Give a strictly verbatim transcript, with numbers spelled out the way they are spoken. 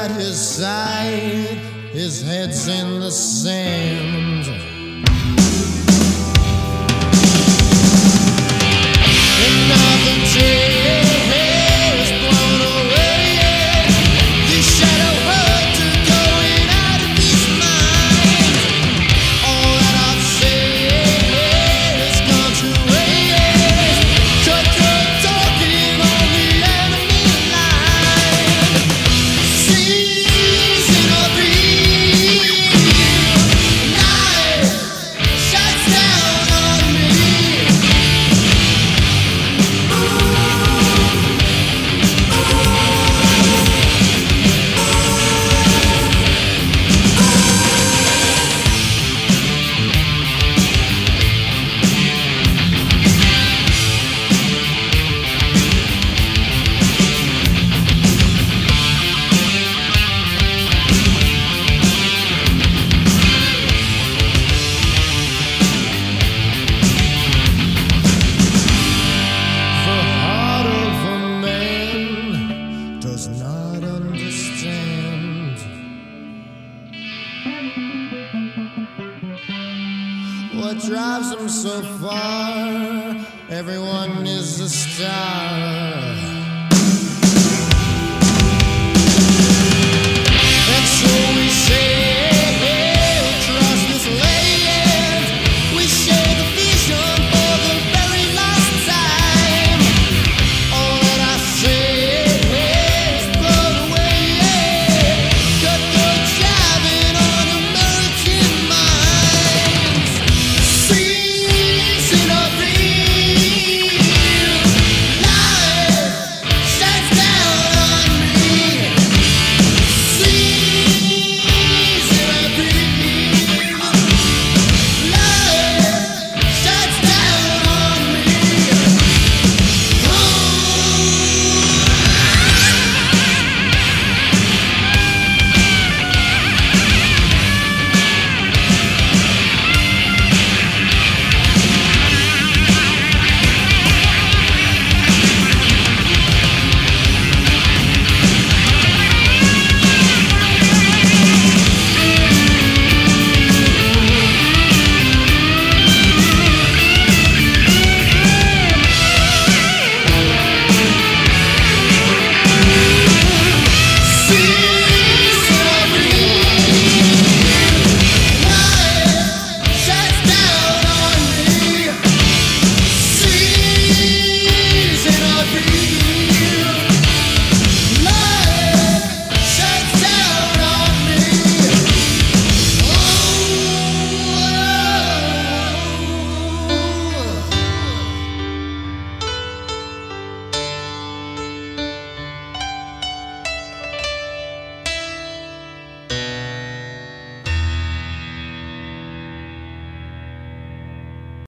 at his side, his head's in the sand. Another day is blown away. The shadow hunter going out of his mind. All that I've said has gone to waste. Cut, cut, talking on the enemy line. Season of night shuts down on me. The heart of a man does not understand what drives him so far. Everyone is a star.